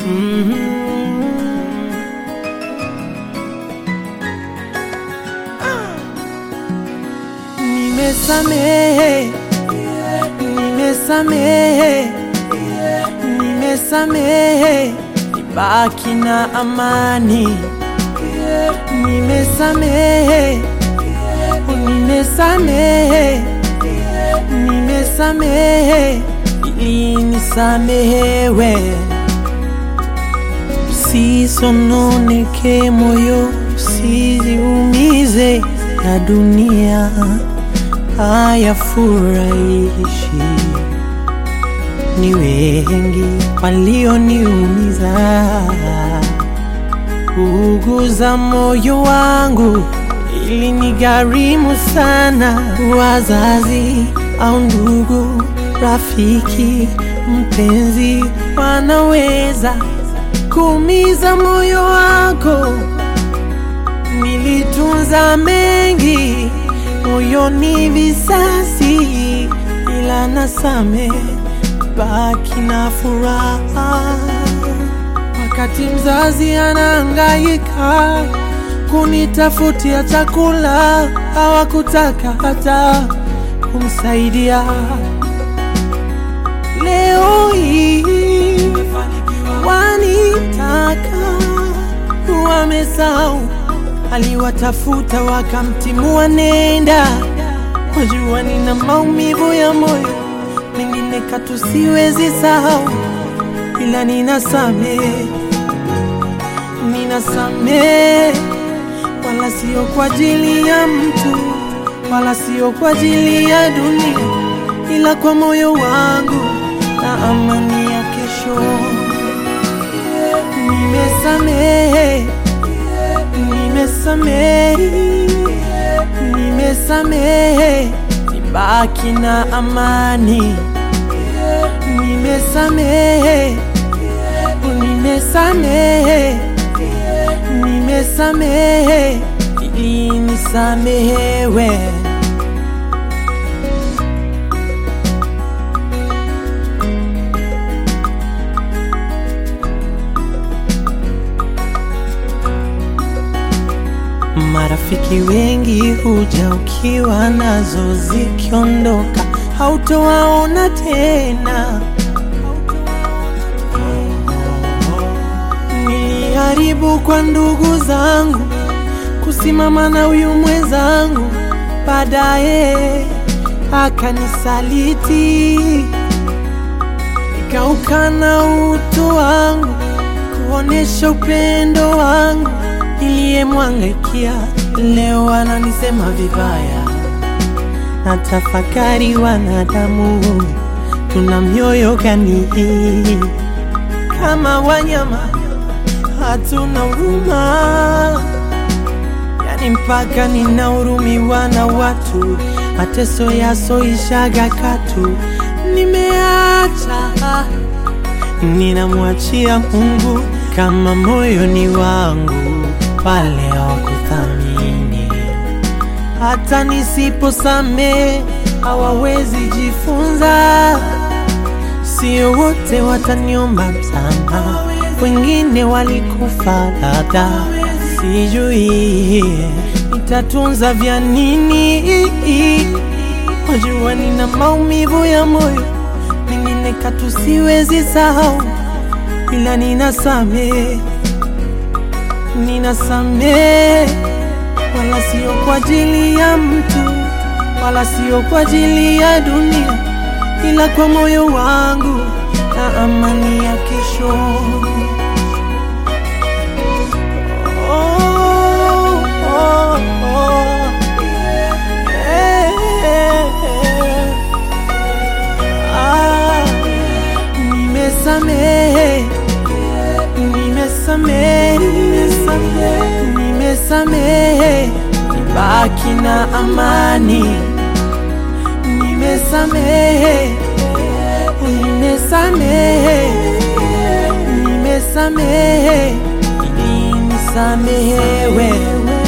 Nimesamehe, nimesamehe, nimesamehe, nibaki na amani. Nimesamehe, nimesamehe, nimesamehe, ili nisamehewe. Usisononeke moyo, usijiumize, ya dunia hayafurahishi. Ni wengi walioniumiza, kuuguza moyo wangu ili nigharimu sana. Wazazi au ndugu, rafiki, mpenzi wanaweza kuumiza moyo wako. Nilitunza mengi moyoni, visasi, ila nasamehe, baki na furaha. Wakati mzazi anahangaika kunitafutia chakula, hawakutaka hata kumsaidia. Leo hii wanitaka, wamesahau aliwatafuta wakamtimua nenda. Wajua nina maumivu ya moyo, mengine katu siwezi sahau, ila ninasamehe, ninasamehe. Wala sio kwa ajili ya mtu, wala sio kwa ajili ya dunia, ila kwa moyo wangu na amani ya kesho. Nimesamehe, nimesamehe, nimesamehe, nibaki na amani. Nimesamehe, nimesamehe, nimesamehe, ili nisamehewe. Marafiki wengi huja ukiwa nazo, zikiondoka hautowaona tena. Niliharibu kwa ndugu zangu kusimama na huyu mwenzangu, baadaye akanisaliti, nikaukana utu wangu, kuonesha upendo wangu niliyemwangaikia. Leo ananisema vibaya. Natafakari, wanadamu tuna mioyo gani? Kama wanyama hatuna huruma, yani mpaka ninahurumiwa na watu. Mateso yasoishaga katu, nimeacha, ninamwachia Mungu. Kama moyo ni wangu, wale hawakuthamini, hata nisiposamehe hawawezi jifunza. Sio wote wataniomba msamaha, wengine walikufa labda, sijui nitatunza vya nini. Wajua nina maumivu ya moyo, mengine katu siwezi sahau, ila ninasamehe, ninasamehe. Wala sio kwa ajili ya mtu, wala sio kwa ajili ya dunia, ila kwa moyo wangu na amani ya kesho. Nimesamehe, nimesamehe, nimesamehe, nibaki na amani. Nimesamehe, nimesamehe, nimesamehe, ili nisamehewe.